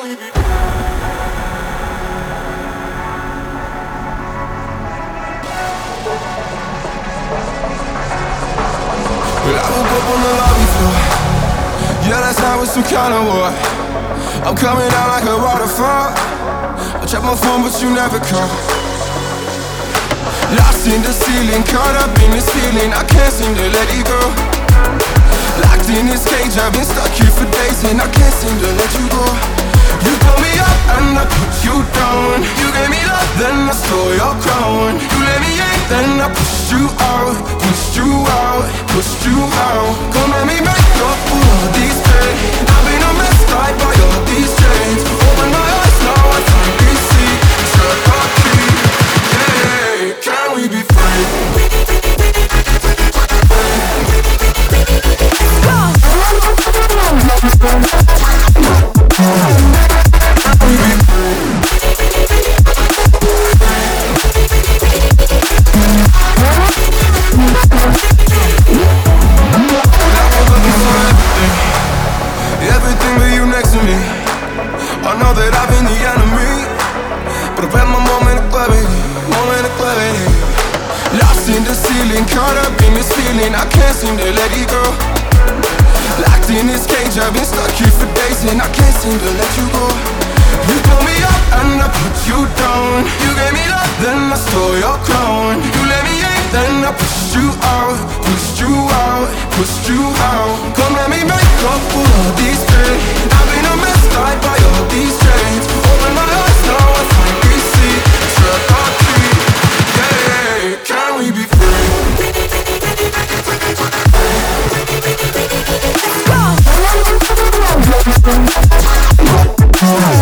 Well, I woke up on the lobby floor. Yeah, that's how it's some kind of war. I'm coming out like a waterfall. I check my phone, but you never call. Lost in the ceiling, caught up in this feeling. I can't seem to let it go. Locked in this cage, I've been stuck here for days, and I can't seem to let you go. You pulled me up and I put you down. You gave me love, then I stole your crown. You let me in, then I pushed you out. Pushed you out, pushed you out. Come let me make up for all these pain. I've been a mess tied by all these chains. Open my eyes, now I finally see. Shut up, key. Yeah, can we be free? Everything but you next to me. I know that I've been the enemy, but I've had my moment of clarity, moment of clarity. Lost in the ceiling, caught up in this feeling. I can't seem to let it go. Locked in this cage, I've been stuck here for days, and I can't seem to let you go. You pulled me up and I put you down. You gave me love, then I stole your crown. You let me in, then I pushed you out. Pushed you out, pushed you out. Come let me make up for all these pain. I've been a mess tied by all these chains. Open my eyes, now I finally see. Shut up, key. Yeah, can we be free? Let's go.